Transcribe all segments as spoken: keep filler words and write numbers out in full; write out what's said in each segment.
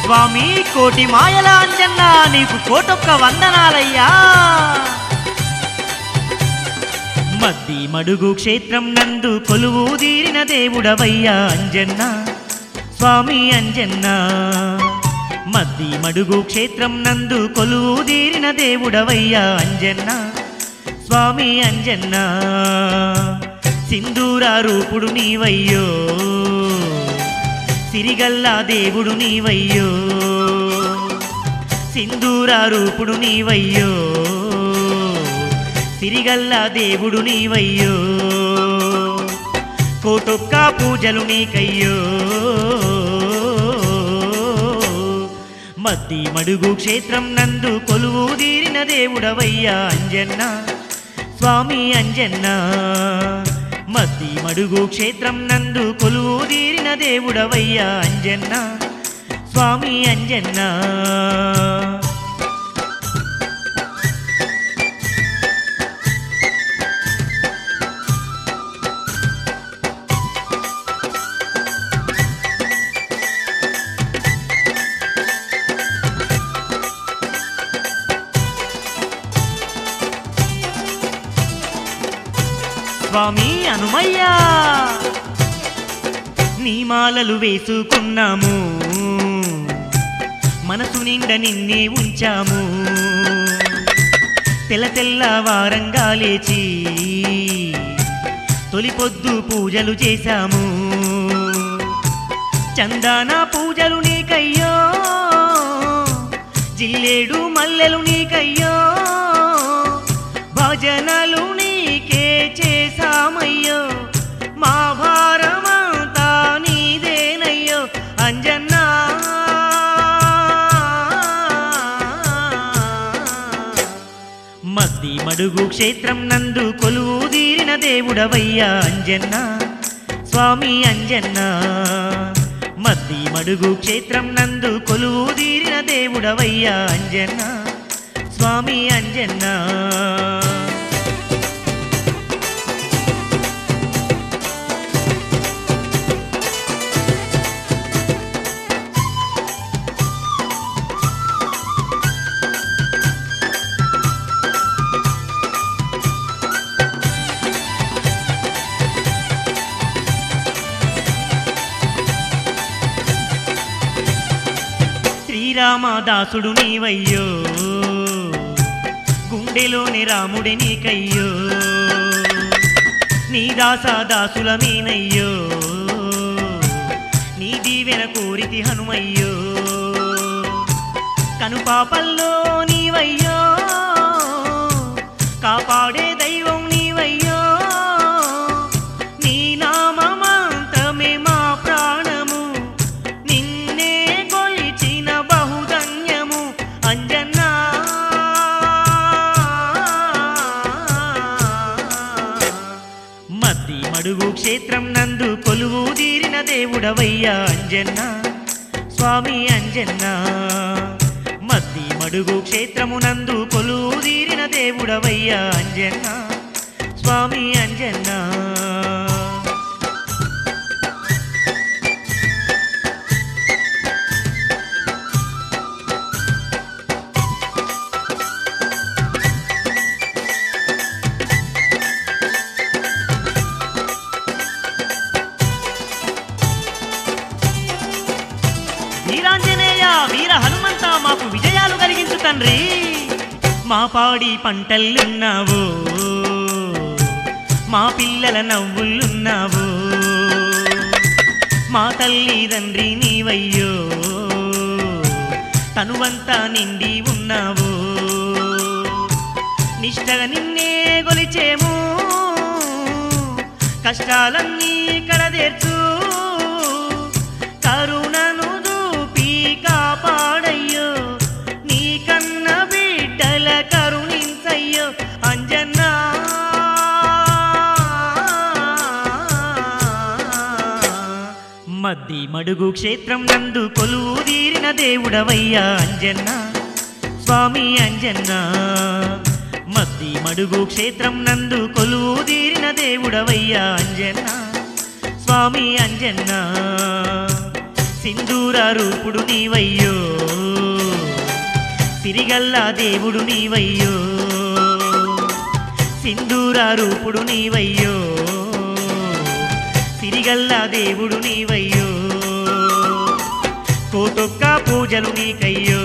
స్వామి కోటి మాయల అంజన్న నీకు కోటొక్క వందనాలయ్యా. మద్ది మడుగు క్షేత్రం నందు కొలువు తీరిన దేవుడవయ్యా అంజన్న స్వామి అంజన్న. మద్ది మడుగు క్షేత్రం నందు కొలువు తీరిన దేవుడవయ్యా అంజన్న స్వామి అంజన్న. సింధూర రూపుడు నీవయ్యో సిరిగల్లా దేవుడు నీవయ్యో. సింధూర రూపుడు నీవయ్యో సిరిగల్లా దేవుడు నీవయ్యో. కోటొక్క పూజలు నీకయ్యో. మద్ది మడుగు క్షేత్రం నందు కొలువు తీరిన దేవుడవయ్యా అంజన్న స్వామి అంజన్న. మద్ది మడుగు క్షేత్రం నందు కొలువు తీరిన దేవుడవయ్యా అంజన్న స్వామి అంజన్న. స్వామి హనుమయ్యా నీ మాలలు వేసుకున్నాము మనసు నిండా నిన్నే ఉంచాము. తెల్ల తెల్ల వారంగా లేచి తొలి పొద్దు పూజలు చేశాము. చందాన పూజలు నీకయ్యో జిల్లేడు మల్లెలు నీకయ్యో. భజనలు నీకే చేశామయ్యో మా భారమంతా నీదేనయ్యో అంజన్న. మద్ది మడుగు క్షేత్రం నందు కొలువు తీరిన దేవుడవయ్యా అంజన్న స్వామి అంజన్న. మద్ది మడుగు క్షేత్రం నందు కొలువు తీరిన దేవుడవయ్యా అంజన్న స్వామి అంజన్న. శ్రీరామదాసుడు నీవయ్యో గుండెలోని రాముడి నీకయ్యో. నీ దాసాదాసుల మీనయ్యో నీ దీవెన కోరితి హనుమయ్యో. కనుపాపల్లో నీవయ్యో కాపాడే దైవం నీవయ్యో. నీ నామమంతమే మా ప్రాణము నిన్నే కొలిచిన బహుధన్యము అంజన్న. మద్ది మడుగు క్షేత్రం నందు కొలువు తీరిన దేవుడవయ్యా అంజన్న స్వామి అంజన్న. మద్ది మడుగు క్షేత్రము నందు కొలువు తీరిన దేవుడవయ్యా అంజన్న స్వామి అంజన్న. వీరాంజనేయ వీర హనుమంత మాకు విజయాలు కలిగించు తండ్రి. మా పాడి పంటల్లున్నావు మా పిల్లల నవ్వులున్నావు. మా తల్లి తండ్రి నీవయ్యో తనువంతా నిండి ఉన్నావు. నిష్టగా నిన్నే గొలిచేము కష్టాలన్నీ కడదేర్చు. కరుణను దూపి కాపాడయ్యో నీ కన్న బిడ్డల కరుణించయ్యో అంజన్న. మద్ది మడుగు క్షేత్రం నందు కొలువు తీరిన దేవుడవయ్యా అంజన్న స్వామి అంజన్న. మద్ది మడుగు క్షేత్రం నందు కొలువు తీరిన దేవుడవయ్యా అంజన్న స్వామి అంజన్న. సింధూర రూపుడు నీవయ్యో సిరిగల్లా దేవుడు నీవయ్యో సింధూర రూపుడు నీవయ్యో సిరిగల్లా దేవుడు నీవయ్యో కోటొక్క పూజలు నీకయ్యో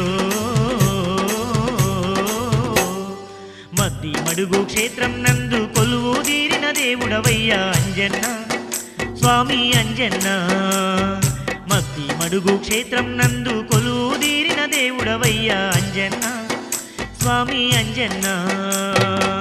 మద్ది మడుగు క్షేత్రం నందు కొలువు తీరిన దేవుడవయ్యా అంజన్న స్వామి అంజన్న మద్ది మడుగు క్షేత్రం నందు కొలువు తీరిన దేవుడవయ్యా అంజన్న స్వామి అంజన్న